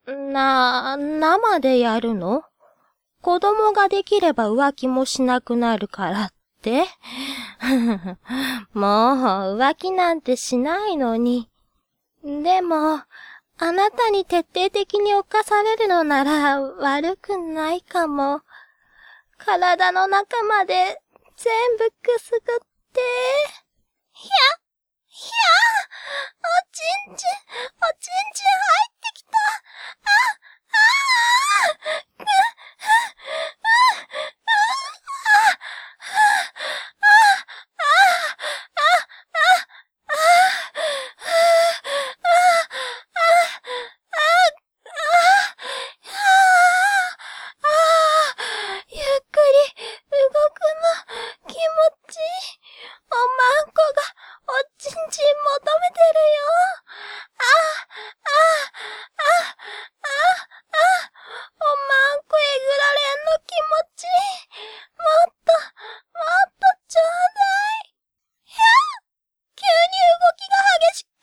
生でやるの？子供ができれば浮気もしなくなるからってもう浮気なんてしないのに。でも、あなたに徹底的に侵されるのなら悪くないかも。体の中まで全部くすぐって。ひゃひゃおちんちん入ってきた。ゆっくり動くの気持ちいい。おまんこがおちんちん求めてるよ。おまんこえぐられんの気持ちいい。もっとちょうだい。ひゃ急に動きが激しく。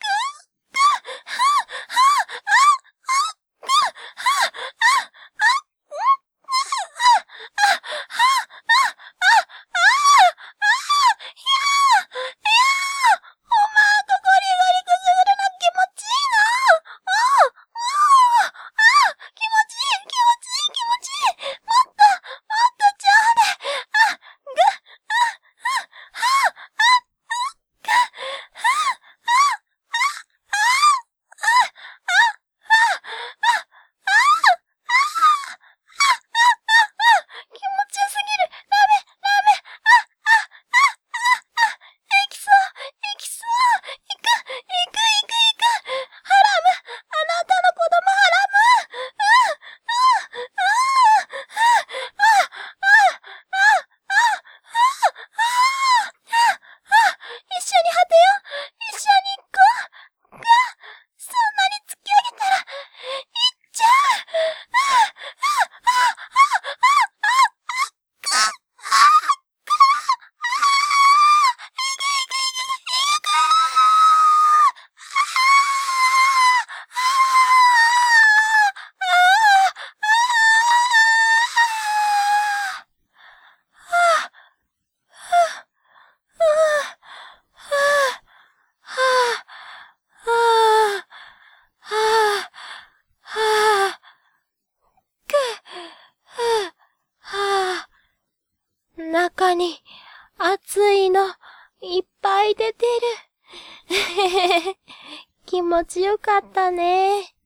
中に熱いのいっぱい出てる。気持ちよかったね。